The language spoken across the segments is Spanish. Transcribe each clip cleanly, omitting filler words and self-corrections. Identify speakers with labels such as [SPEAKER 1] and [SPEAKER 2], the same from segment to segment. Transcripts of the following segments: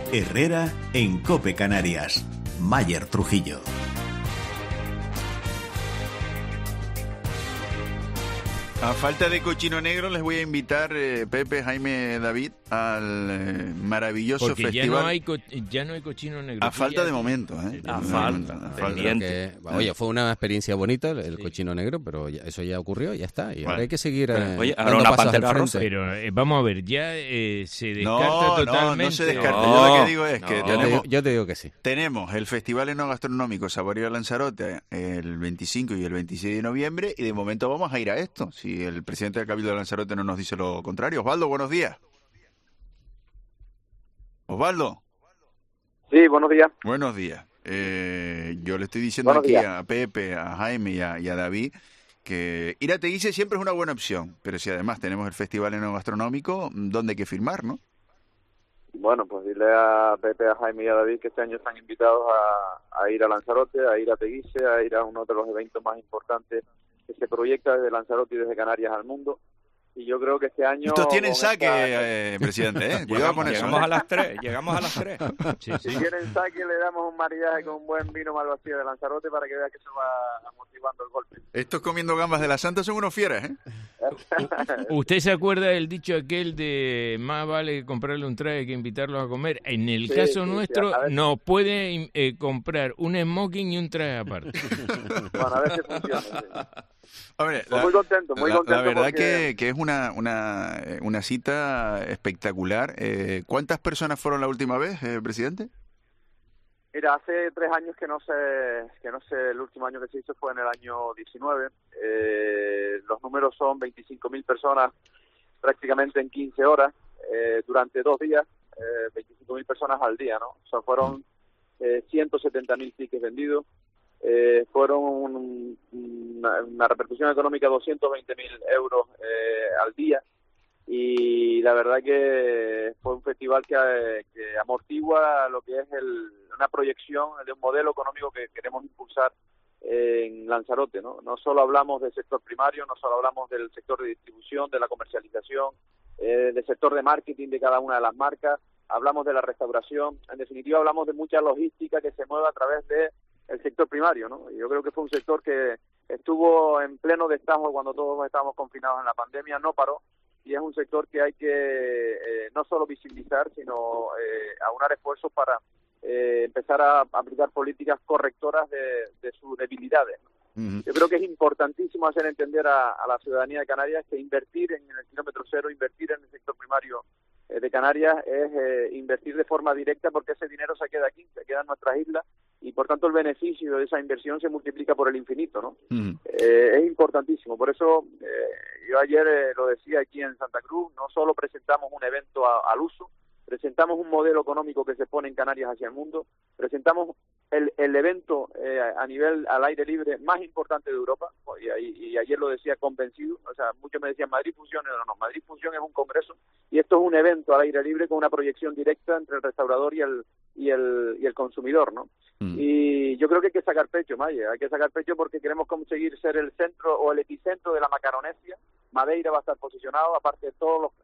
[SPEAKER 1] Herrera en COPE Canarias. Mayer Trujillo.
[SPEAKER 2] A falta de cochino negro, les voy a invitar, Pepe, Jaime, David, al maravilloso
[SPEAKER 3] porque
[SPEAKER 2] festival.
[SPEAKER 3] ya no hay cochino negro.
[SPEAKER 2] A falta de momento, ¿eh?
[SPEAKER 4] A falta.
[SPEAKER 5] Oye, fue una experiencia bonita el cochino negro, pero eso ya ocurrió, ya está. Y ahora hay que seguir
[SPEAKER 4] oye, ahora
[SPEAKER 5] dando
[SPEAKER 4] una
[SPEAKER 5] pasos al
[SPEAKER 4] pantera
[SPEAKER 5] frente.
[SPEAKER 4] rosa.
[SPEAKER 3] Pero vamos a ver, ya se descarta totalmente.
[SPEAKER 2] No se descarta.
[SPEAKER 4] No,
[SPEAKER 2] Yo lo que digo es que
[SPEAKER 5] Yo te digo que sí.
[SPEAKER 2] tenemos el Festival Enogastronómico Saborío de Lanzarote el 25 y el 26 de noviembre y de momento vamos a ir a esto. Si el presidente del Cabildo de Lanzarote no nos dice lo contrario. Osvaldo, buenos días. Osvaldo.
[SPEAKER 6] Sí, buenos días.
[SPEAKER 2] Buenos días. Yo le estoy diciendo
[SPEAKER 6] Buenos
[SPEAKER 2] aquí
[SPEAKER 6] días.
[SPEAKER 2] a Pepe, a Jaime y a David que ir a Teguise siempre es una buena opción, pero si además tenemos el Festival Enogastronómico, ¿dónde hay que firmar, no?
[SPEAKER 6] Bueno, pues dile a Pepe, a Jaime y a David que este año están invitados a ir a Lanzarote, a ir a Teguise, a ir a uno de los eventos más importantes que se proyecta desde Lanzarote y desde Canarias al mundo. Y yo creo que este año...
[SPEAKER 2] Estos tienen saque, presidente, ¿eh? Cuidado con eso.
[SPEAKER 4] Llegamos
[SPEAKER 2] ¿eh?
[SPEAKER 4] a las 3, llegamos a las 3.
[SPEAKER 3] Sí,
[SPEAKER 6] Si
[SPEAKER 3] sí.
[SPEAKER 6] quieren saque, le damos un maridaje con un buen vino malvasía de Lanzarote para que vea que se va amortiguando el golpe.
[SPEAKER 2] Estos comiendo gambas de la Santa son unos fieras, ¿eh?
[SPEAKER 3] ¿Usted se acuerda del dicho aquel de más vale comprarle un traje que invitarlos a comer? En el
[SPEAKER 6] Sí,
[SPEAKER 3] caso
[SPEAKER 6] sí,
[SPEAKER 3] nuestro,
[SPEAKER 6] a ver.
[SPEAKER 3] nos puede comprar un smoking y un traje aparte.
[SPEAKER 6] Bueno, a ver si funciona. Sí.
[SPEAKER 2] Hombre,
[SPEAKER 6] Pues muy contento,
[SPEAKER 2] la verdad
[SPEAKER 6] porque...
[SPEAKER 2] que es una cita espectacular. ¿Cuántas personas fueron la última vez, presidente?
[SPEAKER 6] Mira, hace 3 años que no sé, el último año que se hizo fue en el año 19. Los números son 25.000 personas prácticamente en 15 horas, durante 2 días, 25.000 personas al día, ¿no? O sea, fueron 170.000 tickets vendidos, fueron una repercusión económica de 220.000 euros al día. Y la verdad que fue un festival que amortigua lo que es una proyección de un modelo económico que queremos impulsar en Lanzarote, ¿no? No solo hablamos del sector primario, no solo hablamos del sector de distribución, de la comercialización, del sector de marketing de cada una de las marcas, hablamos de la restauración, en definitiva hablamos de mucha logística que se mueve a través del sector primario, ¿no? Y yo creo que fue un sector que estuvo en pleno destajo cuando todos estábamos confinados en la pandemia, no paró. Y es un sector que hay que no solo visibilizar, sino aunar esfuerzos para empezar a aplicar políticas correctoras de sus debilidades.
[SPEAKER 2] Uh-huh.
[SPEAKER 6] Yo creo que es importantísimo hacer entender a la ciudadanía de Canarias que invertir en el kilómetro cero, invertir en el sector primario de Canarias es invertir de forma directa, porque ese dinero se queda aquí, se queda en nuestras islas, y por tanto el beneficio de esa inversión se multiplica por el infinito, ¿no?
[SPEAKER 2] Uh-huh.
[SPEAKER 6] Es importantísimo. Por eso yo ayer lo decía aquí en Santa Cruz, no solo presentamos un evento al uso, presentamos un modelo económico que se pone en Canarias hacia el mundo, presentamos el evento a nivel al aire libre más importante de Europa, y ayer lo decía convencido. O sea, muchos me decían Madrid Fusión, no, Madrid Fusión es un congreso, y esto es un evento al aire libre con una proyección directa entre el restaurador y el consumidor, ¿no? Y yo creo que hay que sacar pecho, Maya, hay que sacar pecho porque queremos conseguir ser el centro o el epicentro de la Macaronesia. Madeira va a estar posicionado, aparte de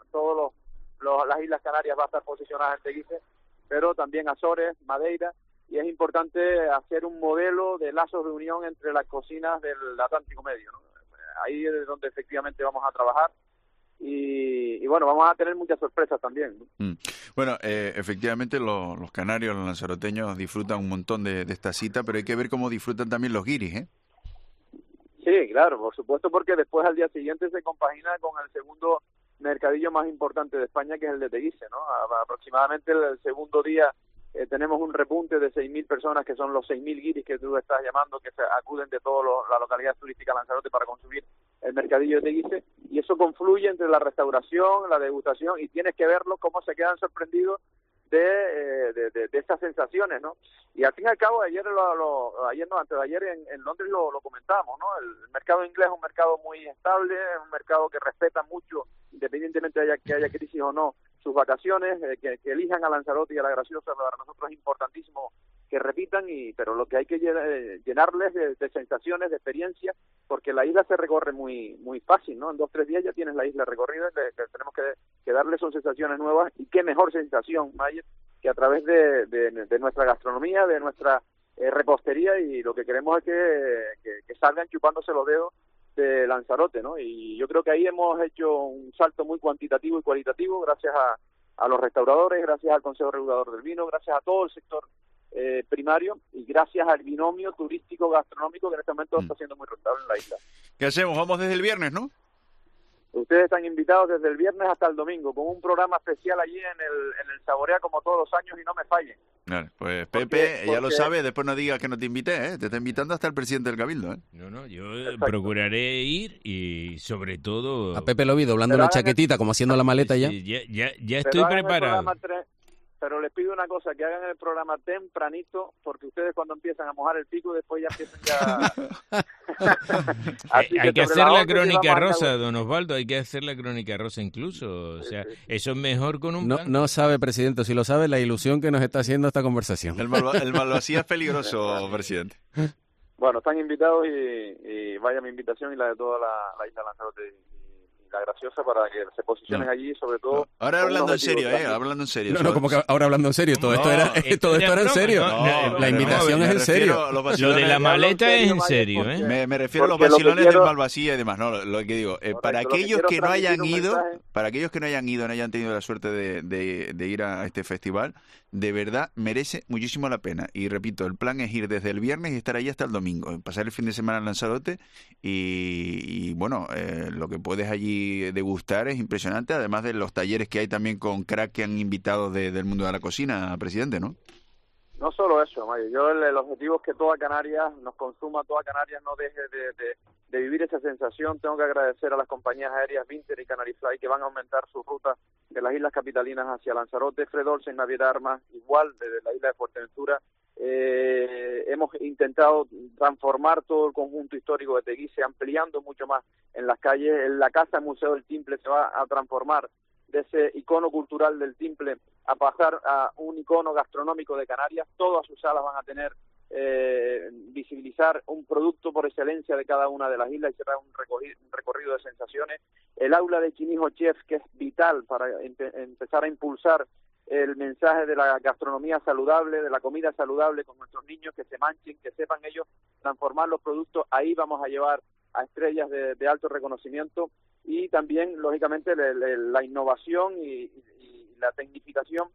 [SPEAKER 6] las Islas Canarias va a estar posicionadas en Teguise, pero también Azores, Madeira, y es importante hacer un modelo de lazos de unión entre las cocinas del Atlántico Medio, ¿no? Ahí es donde efectivamente vamos a trabajar. Y bueno, vamos a tener muchas sorpresas también, ¿no?
[SPEAKER 2] Bueno, efectivamente los canarios, los lanzaroteños disfrutan un montón de esta cita, pero hay que ver cómo disfrutan también los guiris, ¿eh?
[SPEAKER 6] Sí, claro, por supuesto, porque después al día siguiente se compagina con el segundo mercadillo más importante de España, que es el de Teguise, ¿no? Aproximadamente el segundo día tenemos un repunte de 6.000 personas, que son los 6.000 guiris que tú estás llamando, que se acuden de todas las localidades turísticas de Lanzarote para consumir el mercadillo de Teguise, y eso confluye entre la restauración, la degustación, y tienes que verlo cómo se quedan sorprendidos de estas sensaciones, ¿no? Y al fin y al cabo, antes de ayer en Londres lo comentábamos, ¿no? El mercado inglés es un mercado muy estable, es un mercado que respeta mucho, independientemente de que haya crisis o no, sus vacaciones, que elijan a Lanzarote y a La Graciosa. Para nosotros es importantísimo que que repitan, pero lo que hay que llenarles de sensaciones, de experiencias, porque la isla se recorre muy fácil, ¿no? En 2-3 días ya tienes la isla recorrida, tenemos que darle son sensaciones nuevas, y qué mejor sensación, Mayer, que a través de nuestra gastronomía, de nuestra repostería, y lo que queremos es que salgan chupándose los dedos de Lanzarote, ¿no? Y yo creo que ahí hemos hecho un salto muy cuantitativo y cualitativo, gracias a los restauradores, gracias al Consejo Regulador del Vino, gracias a todo el sector primario, y gracias al binomio turístico gastronómico que en este momento está siendo muy rentable en la isla.
[SPEAKER 2] ¿Qué hacemos? Vamos desde el viernes, ¿no?
[SPEAKER 6] Ustedes están invitados desde el viernes hasta el domingo, con un programa especial allí en el Saborea, como todos los años, y no me fallen.
[SPEAKER 2] Vale, pues Pepe, ya lo sabes, después no digas que no te invité, ¿eh? Te está invitando hasta el presidente del Cabildo, ¿eh?
[SPEAKER 3] No, yo procuraré ir, y sobre todo...
[SPEAKER 5] A Pepe lo vi doblando una chaquetita, como haciendo la maleta ya.
[SPEAKER 3] Sí, ya estoy preparado.
[SPEAKER 6] Pero les pido una cosa, que hagan el programa tempranito, porque ustedes cuando empiezan a mojar el pico, después ya empiezan
[SPEAKER 3] Hay que hacer la crónica rosa, don Osvaldo, hay que hacer la crónica rosa incluso. O sea, eso es mejor con un plan.
[SPEAKER 5] No sabe, presidente, si lo sabe, la ilusión que nos está haciendo esta conversación.
[SPEAKER 2] El malvasía es peligroso, presidente.
[SPEAKER 6] Bueno, están invitados, y vaya mi invitación y la de toda la isla de Lanzarote y la Graciosa, para que se posicionen allí, sobre todo.
[SPEAKER 2] Ahora hablando en serio, hablando en serio.
[SPEAKER 5] No, como que ahora hablando en serio, todo esto era en serio. La invitación es en serio.
[SPEAKER 3] Lo de la maleta es en serio, ¿eh?
[SPEAKER 2] Me refiero a los vacilones del malvasía y demás, ¿no? Lo que digo, para aquellos que no hayan ido, no hayan tenido la suerte de ir a este festival, de verdad merece muchísimo la pena. Y repito, el plan es ir desde el viernes y estar allí hasta el domingo, pasar el fin de semana en Lanzarote, y bueno, lo que puedes allí degustar es impresionante, además de los talleres que hay también con crack que han invitado del mundo de la cocina, presidente, ¿no?
[SPEAKER 6] No solo eso, Mario. El objetivo es que toda Canarias nos consuma, toda Canarias no deje de vivir esa sensación. Tengo que agradecer a las compañías aéreas Vinter y Canary Fly, que van a aumentar sus rutas de las islas capitalinas hacia Lanzarote, Fredolce, Naviera Armas, igual desde la isla de Fuerteventura. Hemos intentado transformar todo el conjunto histórico de Teguise, ampliando mucho más en las calles. La Casa Museo del Timple se va a transformar de ese icono cultural del Timple a pasar a un icono gastronómico de Canarias. Todas sus salas van a tener visibilizar un producto por excelencia de cada una de las islas, y será un recorrido de sensaciones. El aula de Chinijo Chef, que es vital para empezar a impulsar el mensaje de la gastronomía saludable, de la comida saludable con nuestros niños, que se manchen, que sepan ellos transformar los productos. Ahí vamos a llevar a estrellas de alto reconocimiento, y también, lógicamente, la innovación y la tecnificación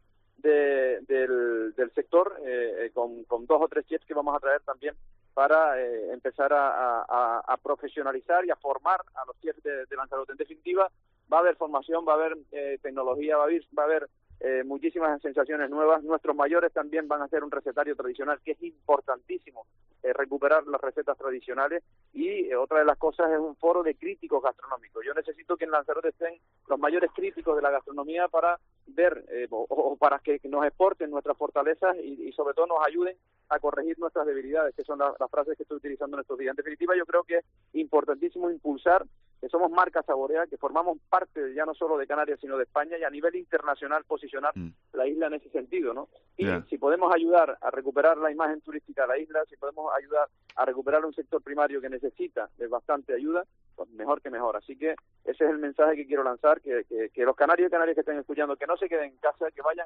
[SPEAKER 6] del sector, con 2 o 3 chefs que vamos a traer también para empezar a profesionalizar y a formar a los chefs de Lanzarote. En definitiva, va a haber formación, va a haber tecnología, va a haber muchísimas sensaciones nuevas. Nuestros mayores también van a hacer un recetario tradicional, que es importantísimo recuperar las recetas tradicionales, y otra de las cosas es un foro de críticos gastronómicos. Yo necesito que en Lanzarote estén los mayores críticos de la gastronomía para ver o para que nos exporten nuestras fortalezas y sobre todo nos ayuden a corregir nuestras debilidades, que son las frases que estoy utilizando en estos días. En definitiva, yo creo que es importantísimo impulsar que somos marca Saborea, que formamos parte ya no solo de Canarias, sino de España, y a nivel internacional posicionar la isla en ese sentido, ¿no? Y si podemos ayudar a recuperar la imagen turística de la isla, si podemos ayudar a recuperar un sector primario que necesita de bastante ayuda, pues mejor que mejor. Así que ese es el mensaje que quiero lanzar, que los canarios y canarias que estén escuchando, que no se queden en casa, que vayan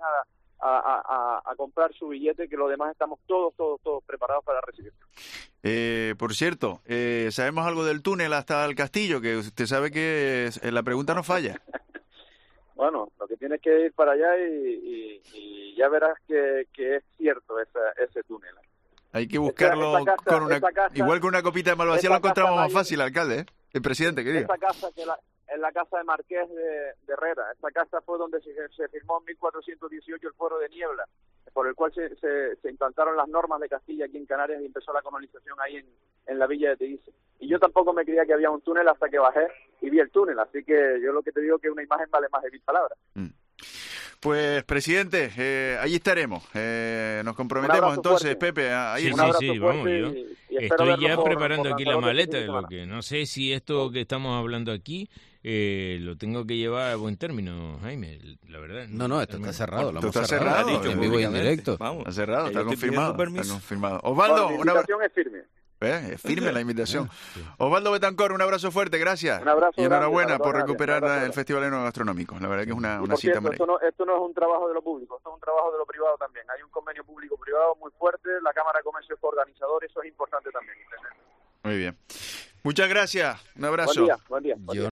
[SPEAKER 6] a comprar su billete, que los demás estamos todos preparados para recibir.
[SPEAKER 2] Por cierto, ¿sabemos algo del túnel hasta el castillo? Que usted sabe que la pregunta no falla.
[SPEAKER 6] Bueno, lo que tienes que ir para allá y ya verás que es cierto ese túnel.
[SPEAKER 2] Hay que buscarlo igual con una copita de malvasía, lo encontramos más fácil, alcalde, ¿eh? El presidente, querido.
[SPEAKER 6] Esa casa en la casa de Marqués de Herrera. Esta casa fue donde se firmó en 1418 el Fuero de Niebla, por el cual se implantaron las normas de Castilla aquí en Canarias, y empezó la colonización ahí en la villa de Teguise. Y yo tampoco me creía que había un túnel hasta que bajé y vi el túnel, así que yo lo que te digo es que una imagen vale más de 1000 palabras.
[SPEAKER 2] Pues, presidente, allí estaremos. Nos comprometemos entonces, fuerte. Pepe.
[SPEAKER 3] Sí, vamos yo. estoy ya preparando aquí la maleta, lo que no sé si esto que estamos hablando aquí lo tengo que llevar a buen término, Jaime, la verdad.
[SPEAKER 5] No, esto está cerrado. Lo
[SPEAKER 2] Esto
[SPEAKER 5] hemos
[SPEAKER 2] está cerrado,
[SPEAKER 5] dicho, en vivo y en directo.
[SPEAKER 4] Vamos.
[SPEAKER 2] Está cerrado, está
[SPEAKER 4] Yo estoy pidiendo
[SPEAKER 2] confirmado.
[SPEAKER 4] permiso.
[SPEAKER 2] Está confirmado. Osvaldo,
[SPEAKER 6] La invitación es firme.
[SPEAKER 2] Es firme la invitación. Osvaldo Betancor, un abrazo fuerte, gracias.
[SPEAKER 6] Un abrazo
[SPEAKER 2] y enhorabuena
[SPEAKER 6] grande para
[SPEAKER 2] por
[SPEAKER 6] toda
[SPEAKER 2] recuperar
[SPEAKER 6] Canarias.
[SPEAKER 2] el Festival Enogastronómico. La verdad que es una
[SPEAKER 6] Y por
[SPEAKER 2] cita
[SPEAKER 6] cierto, esto no es un trabajo de lo público, esto es un trabajo de lo privado también. Hay un convenio público-privado muy fuerte, la Cámara de Comercio es organizador, eso es importante también.
[SPEAKER 2] Muy bien. Muchas gracias, un abrazo.
[SPEAKER 6] Buen día, buen día.
[SPEAKER 5] Yo